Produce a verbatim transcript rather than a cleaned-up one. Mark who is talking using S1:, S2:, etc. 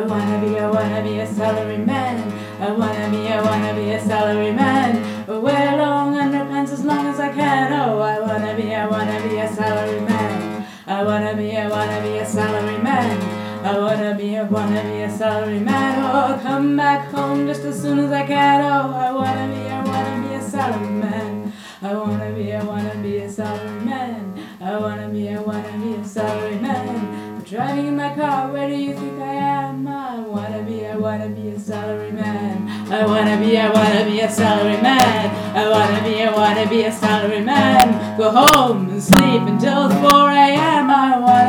S1: I wanna be, I wanna be a salary man. I wanna be, I wanna be a salary man. Wear long underpants as long as I can. Oh, I wanna be, I wanna be a salary man. I wanna be, I wanna be a salary man. I wanna be, I wanna be a salary man. Oh, come back home just as soon as I can. Oh, I wanna be, I wanna be a salary man. I wanna be, I wanna be a salary man. I wanna be, I wanna be a salary man. I'm driving in my car, where do you think I am? I wanna be, I wanna be a salary man. I wanna be, I wanna be a salary man. I wanna be, I wanna be a salary man. Go home and sleep until four a.m. I wanna